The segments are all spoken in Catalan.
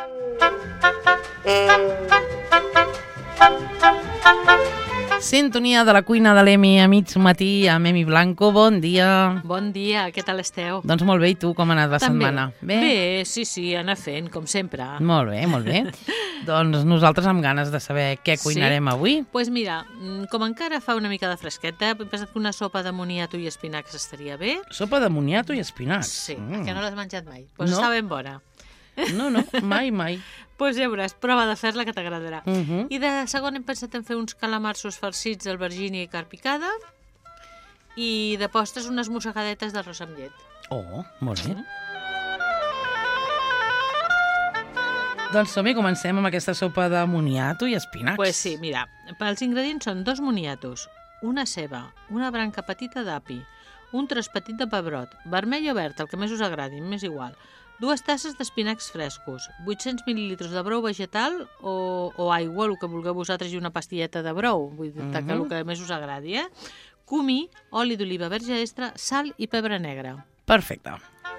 Sintonia de la cuina de l'Emi a mig matí amb Emi Blanco. Bon dia. Bon dia, què tal esteu? Doncs molt bé, i tu com ha anat la setmana? Bé, sí, anar fent, com sempre. Molt bé, molt bé. Doncs nosaltres amb ganes de saber què cuinarem avui. Doncs mira, com encara fa una mica de fresqueta, he pensat que una sopa de moniato i espinacs estaria bé. Sopa de moniato i espinacs? Sí, que no l'has menjat mai. Doncs està ben bona. No, mai. Doncs ja veuràs, prova de fer-la que t'agradarà. I de segon hem pensat en fer uns calamarsos farcits d'albergínia i carn picada i de postres unes mossegadetes d'arròs amb llet. Oh, molt bé. Doncs som-hi, comencem amb aquesta sopa de moniato i espinacs. Doncs sí, mira, els ingredients són 2 moniatos, una ceba, una branca petita d'api, un tros petit de pebrot, vermell o verd, el que més us agradi, m'és igual, 2 tasses d'espinacs frescos, 800 mil·lilitres de brou vegetal o aigua, el que vulgueu vosaltres, i una pastilleta de brou, vull dir que el que més us agradi, comí, oli d'oliva verge extra, sal i pebre negre. Perfecte.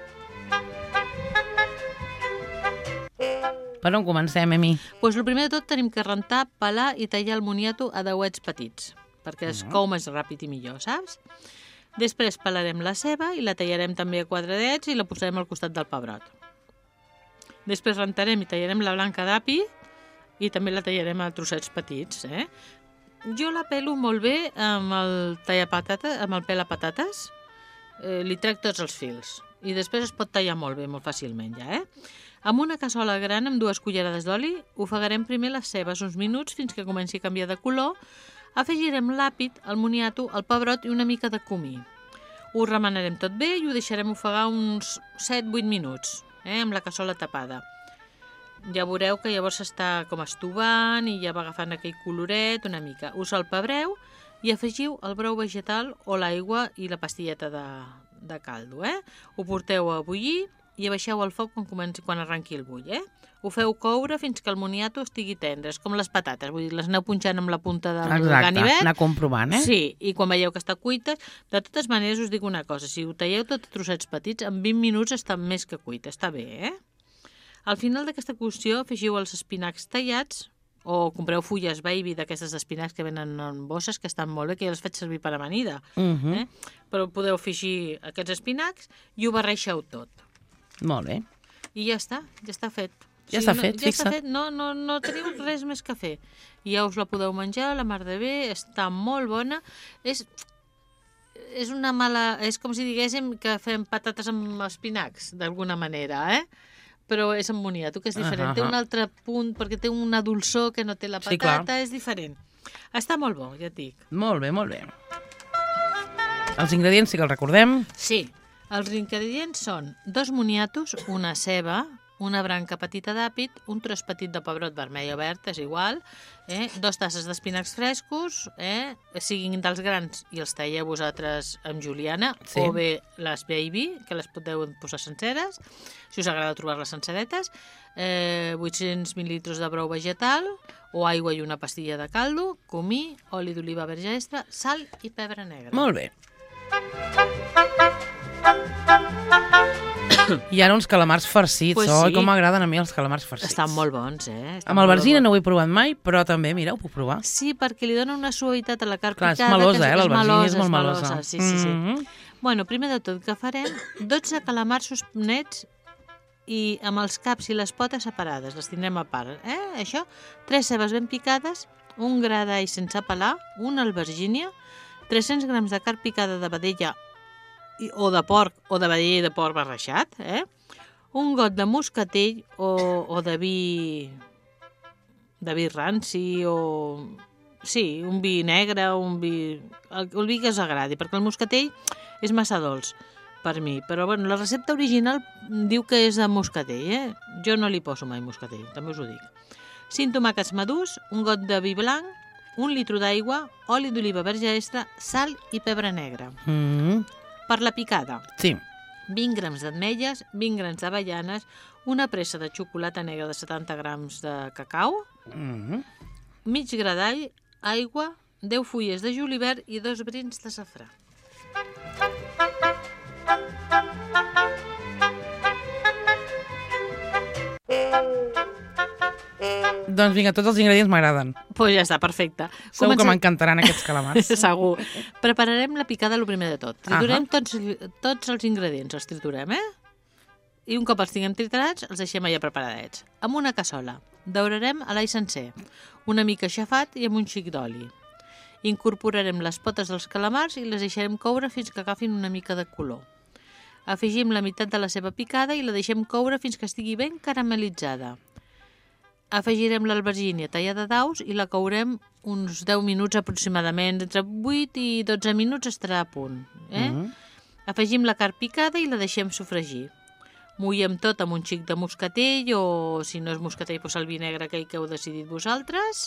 Per on comencem, Emi? Doncs el primer de tot tenim que rentar, pelar i tallar el moniato a dauets petits, perquè es cou més ràpid i millor, saps? Després pelarem la ceba i la tallarem també a quadradets i la posarem al costat del pebrot. Després rentarem i tallarem la blanca d'api i també la tallarem a trossets petits. Jo la pelo molt bé amb el pela-patates, li trec tots els fils i després es pot tallar molt bé, molt fàcilment ja. Amb una cassola gran amb 2 cullerades d'oli ofegarem primer les cebes uns minuts fins que comenci a canviar de color. Afegirem l'àpid, el moniato, el pebrot i una mica de comí. Ho remenarem tot bé i ho deixarem ofegar uns 7-8 minuts, amb la cassola tapada. Ja veureu que llavors s'està com estovant i ja va agafant aquell coloret una mica. Us el pebreu i afegiu el brou vegetal o l'aigua i la pastilleta de caldo. Ho porteu a bullir i abaixeu el foc quan arrenqui el bull. Ho feu coure fins que el moniato estigui tendre, és com les patates, vull dir, les aneu punxant amb la punta del ganivet. Exacte, anar comprovant, Sí, i quan veieu que està cuita, de totes maneres us dic una cosa, si ho talleu tot a trossets petits, en 20 minuts està més que cuita, està bé, Al final d'aquesta cocció afegiu els espinacs tallats, o compreu fulles baby d'aquestes espinacs que venen en bosses, que estan molt bé, que ja les faig servir per amanida, però podeu afegir aquests espinacs i ho barreixeu tot. Molt bé. I ja està fet. Ja està fet, fixa't. No teniu res més que fer. Ja us la podeu menjar, la mar de bé, està molt bona. És com si diguéssim que fem patates amb espinacs, d'alguna manera, però és amb moniato, que és diferent. Té un altre punt, perquè té una dolçor que no té la patata, és diferent. Està molt bo, ja et dic. Molt bé, molt bé. Els ingredients sí que els recordem. Sí, els ingredients són 2 moniatos, una ceba, una branca petita d'àpid, un tros petit de pebrot vermell o verd, és igual, 2 tasses d'espinacs frescos, siguin dels grans i els talleu vosaltres amb juliana, o bé les baby, que les podeu posar senceres, si us agrada trobar-les senceretes, 800 mil·lilitres de brou vegetal, o aigua i una pastilla de caldo, comí, oli d'oliva verge extra, sal i pebre negre. Molt bé. I ara uns calamars farcits. Com m'agraden a mi els calamars farcits. Estan molt bons, Amb albergina no ho he provat mai, però també, mira, ho puc provar. Sí, perquè li dona una suavitat a la carn picada. Clar, és melosa, l'albergina és molt melosa. Sí. Bueno, primer de tot, que farem 12 calamarsos nets i amb els caps i les potes separades, les tindrem a part. Això, 3 cebes ben picades, un gra d'all sense pelar, una albergínia, 300 grams de carn picada de vedella o de porc, o de vedella i de porc barrejat, un got de moscatell o de vi ranci, o sí, un vi negre, el vi que us agradi, perquè el moscatell és massa dolç per mi, però bueno, la recepta original diu que és de moscatell, jo no li poso mai moscatell, també us ho dic. 5 tomàquets madurs, un got de vi blanc, 1 litre d'aigua, oli d'oliva verge extra, sal i pebre negre. Per la picada, 20 grams d'ametlles, 20 grams d'avellanes, una pressa de xocolata negra de 70 grams de cacau, mig gra d'all, aigua, 10 fulles de julivert i 2 brins de safrà. Doncs vinga, tots els ingredients m'agraden. Doncs ja està, perfecte. Segur que m'encantaran aquests calamars. Segur. Prepararem la picada el primer de tot. Triturem tots els ingredients, els triturem, I un cop els tinguem triturats, els deixem allà preparadets. Amb una cassola, daurarem l'all sencer, una mica aixafat i amb un xic d'oli. Incorporarem les potes dels calamars i les deixarem coure fins que agafin una mica de color. Afegim la meitat de la ceba picada i la deixem coure fins que estigui ben caramelitzada. Afegirem l'albergínia tallada daus i la courem uns 10 minuts aproximadament. Entre 8 i 12 minuts estarà a punt. Afegim la carn picada i la deixem sofregir. Mullem tot amb un xic de moscatell o, si no és moscatell, doncs el vi negre aquell que heu decidit vosaltres.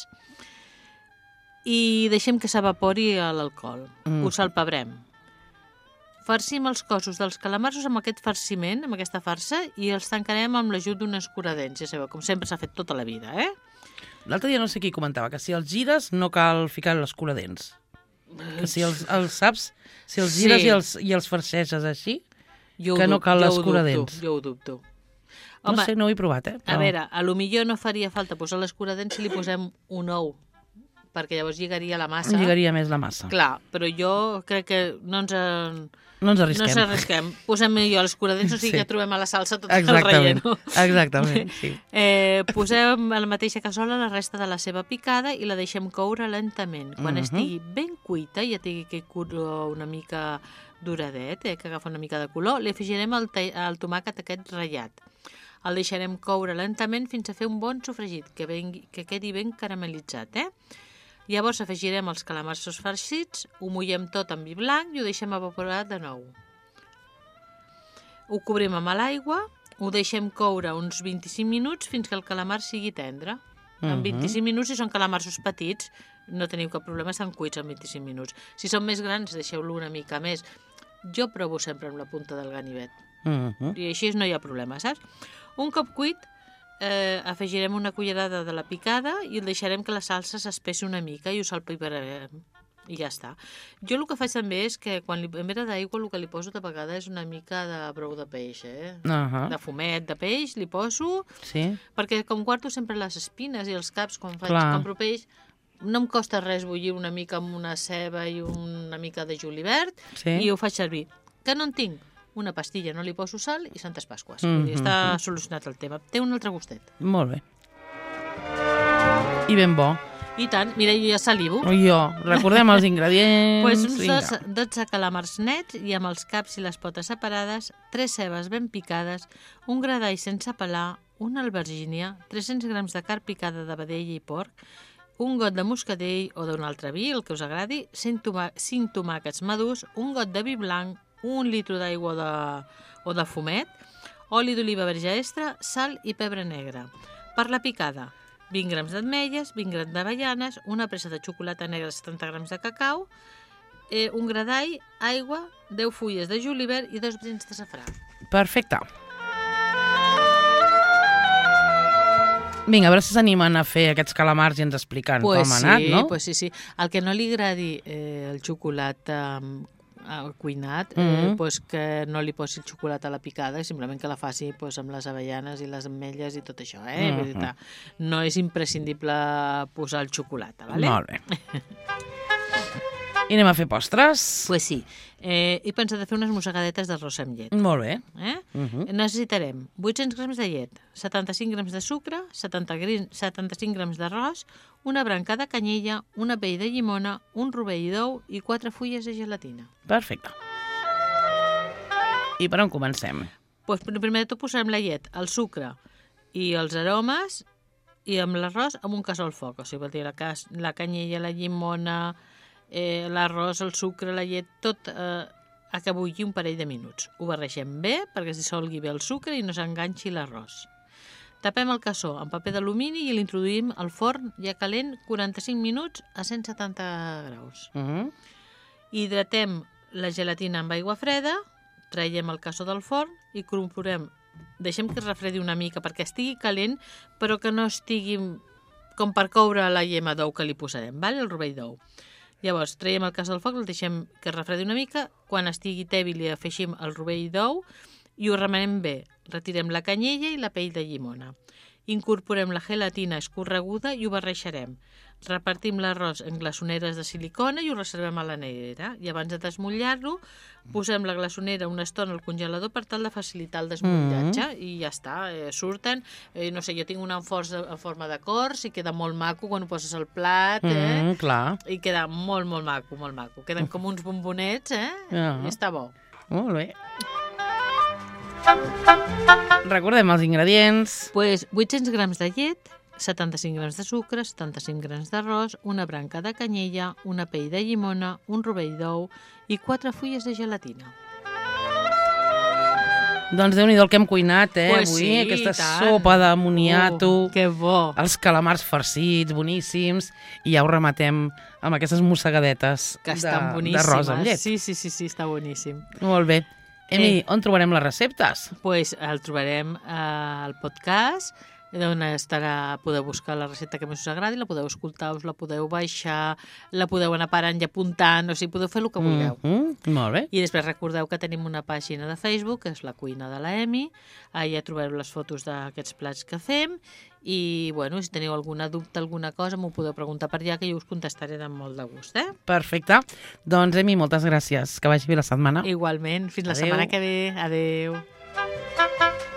I deixem que s'evapori l'alcohol. Ho salpebrem. Farcim els cossos dels calamars amb aquest farciment, amb aquesta farsa, i els tancarem amb l'ajut d'un escuradents. Ja sabeu, com sempre s'ha fet tota la vida, L'altre dia no sé qui comentava que si els gires no cal ficar l'escuradents. Que si els saps, si els gires i els farceixes així, que no cal l'escuradents. Jo ho dubto. No sé, no ho he provat, A veure, a lo millor no faria falta posar l'escuradents si li posem un ou, perquè llavors lligaria la massa. Lligaria més la massa. Clar, però jo crec que no ens arrisquem. Posem millor l'escuradents, o sigui que trobem a la salsa tot el relleno. Exactament, sí. Posem a la mateixa cassola la resta de la ceba picada i la deixem coure lentament. Quan estigui ben cuita, ja tingui aquest color una mica doradet, que agafa una mica de color, li afegirem el tomàquet aquest ratllat. El deixarem coure lentament fins a fer un bon sofregit, que quedi ben caramelitzat, Llavors afegirem els calamars farcits, ho mullem tot amb vi blanc i ho deixem evaporar de nou. Ho cobrim amb l'aigua, ho deixem coure uns 25 minuts fins que el calamar sigui tendre. En 25 minuts, si són calamars petits, no teniu cap problema, estan cuits en 25 minuts. Si són més grans, deixeu-lo una mica més. Jo provo sempre amb la punta del ganivet. I així no hi ha problema, saps? Un cop cuit, afegirem una cullerada de la picada i el deixarem que la salsa s'espessi una mica i ho salpiparem. I ja està. Jo el que faig també és que quan en vera d'aigua el que li poso de vegades és una mica de brou de peix, de fumet de peix li poso, perquè com guardo sempre les espines i els caps quan compro peix, no em costa res bullir una mica amb una ceba i una mica de julivert i ho faig servir. Que no en tinc? Una pastilla, no li poso sal i Santes Pasques. Està solucionat el tema. Té un altre gustet. Molt bé. I ben bo. I tant. Mira, jo ja salivo. Recordem els ingredients. Uns 12 calamars nets i amb els caps i les potes separades, 3 cebes ben picades, un gra d'all sense pelar, una albergínia, 300 grams de carn picada de vedella i porc, un got de moscatell o d'un altre vi, el que us agradi, 5 tomàquets madurs, un got de vi blanc, 1 litre d'aigua o de fumet, oli d'oliva verge extra, sal i pebre negre. Per la picada, 20 grams d'ametlles, 20 grams d'avellanes, una pressa de xocolata negra, 70 grams de cacau, un gra d'all, aigua, 10 fulles de julivert i 2 brins de safrà. Perfecte. Vinga, a veure si s'animen a fer aquests calamars i ens expliquen com ha anat, no? Pues sí. El que no li agradi el xocolata cuinat, pues que no li posi el xocolata a la picada, simplement que la faci amb les avellanes i les ametlles i tot això, No és imprescindible posar el xocolata, vale? Molt bé. I anem a fer postres? Pues sí. He pensat de fer unes mossegadetes d'arròs amb llet. Molt bé. Necessitarem 800 grams de llet, 75 grams de sucre, 75 grams d'arròs, una branca de canyella, una pell de llimona, un rovell d'ou i 4 fulles de gelatina. Perfecte. I per on comencem? Pues primer de tot posarem la llet, el sucre i els aromes i amb l'arròs amb un casó al foc. O sigui, vol dir la canyella, la llimona, l'arròs, el sucre, la llet, tot a que bulli un parell de minuts. Ho barregem bé perquè es dissolgui bé el sucre i no s'enganxi l'arròs. Tapem el cassó amb paper d'alumini i l'introduïm al forn ja calent 45 minuts a 170 graus. Hidratem la gelatina amb aigua freda, traiem el cassó del forn i incorporem, deixem que es refredi una mica perquè estigui calent però que no estigui com per coure la llema d'ou que li posarem, el rovell d'ou. Llavors, traiem el cassó del foc, el deixem que es refredi una mica, quan estigui tèbil li afegim el rovell d'ou i ho remenem bé. Retirem la canyella i la pell de llimona. Incorporem la gelatina escorreguda i ho barrejarem. Repartim l'arròs en glaçoneres de silicona i ho reservem a la nevera. I abans de desmotllar-lo, posem la glaçonera una estona al congelador per tal de facilitar el desmotllatge i ja està, surten. No sé, jo tinc una en forma de cors i queda molt maco quan ho poses al plat, clar. I queda molt, molt maco, molt maco. Queden com uns bombonets, I està bo. Molt bé. Recordem els ingredients. Pues 800 grams de llet, 75 grams de sucre, 75 grams d'arròs, una branca de canyella, una pell de llimona, un rovell d'ou i 4 fulles de gelatina. Doncs Déu-n'hi-do el que hem cuinat, Pues avui. sí, Aquesta tant. sopa de moniato. Que bo. Els calamars farcits, boníssims. I ja ho rematem amb aquestes mossegadetes Que estan boníssimes. d'arròs amb llet. Sí, està boníssim. Molt bé. Emi, on trobarem les receptes? Pues el trobarem al podcast, on podeu buscar la recepta que més us agradi, la podeu escoltar, us la podeu baixar, la podeu anar parant i apuntant, o sigui, podeu fer el que vulgueu. Molt bé. I després recordeu que tenim una pàgina de Facebook, que és la cuina de la Emi, allà trobareu les fotos d'aquests plats que fem, i bueno, si teniu alguna dubte, alguna cosa, m'ho podeu preguntar per allà, que jo us contestaré de molt de gust. Perfecte. Doncs, Emi, moltes gràcies. Que vagi bé la setmana. Igualment. Fins la setmana que ve. Adéu.